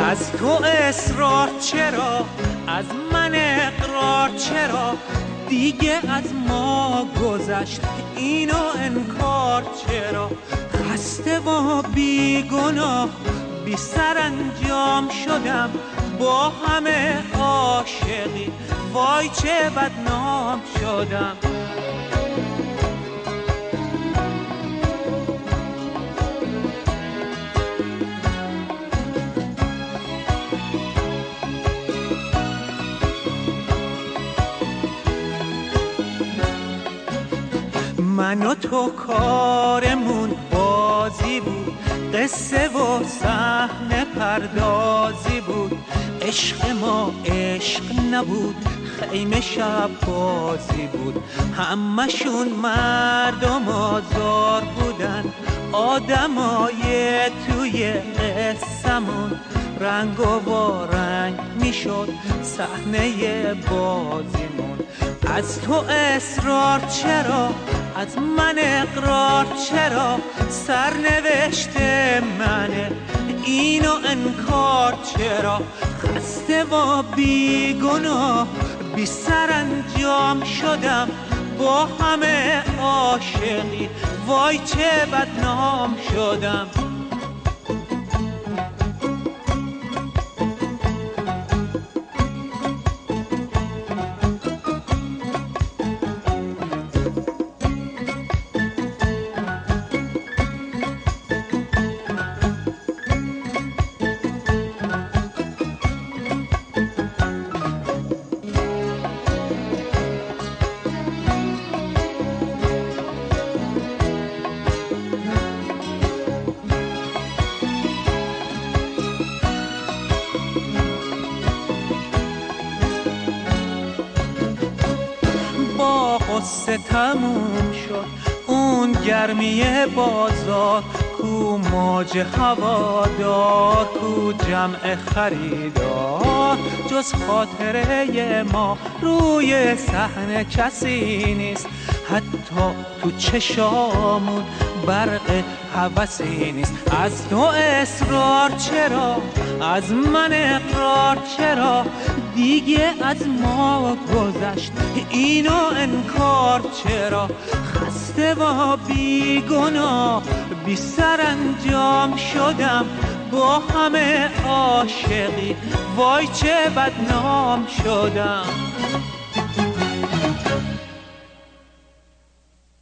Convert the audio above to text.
از تو اصرار چرا، از من اقرار چرا، دیگه از ما گذشت اینو انکار چرا. خسته و بیگناه بی سرانجام شدم، با همه عاشقی وای چه بدنام شدم. من و تو کارمون بازی بود، قصه و صحنه پردازی بود. عشق ما عشق نبود، خیمه شب بازی بود. همشون مردم آزار بودن، آدمای توی قصه‌مون. رنگ و رنگ میشد صحنه بازیمون. از تو اصرار چرا، از من اقرار چرا، سرنوشت منه اینو انکار چرا. خسته و بیگناه بی سرانجام شدم، با همه عاشقی وای چه بدنام شدم. قصه تموم شد اون گرمی بازار، کو موج هوادار، کو جمع خریدار. جز خاطره ما روی صحنه کسی نیست، حتی تو چشامون برق هوسی نیست. از تو اصرار چرا، از من اقرار چرا، دیگه از ما گذشت اینو انکار چرا. خسته و بیگناه بی سرانجام شدم، با همه عاشقی وای چه بدنام شدم.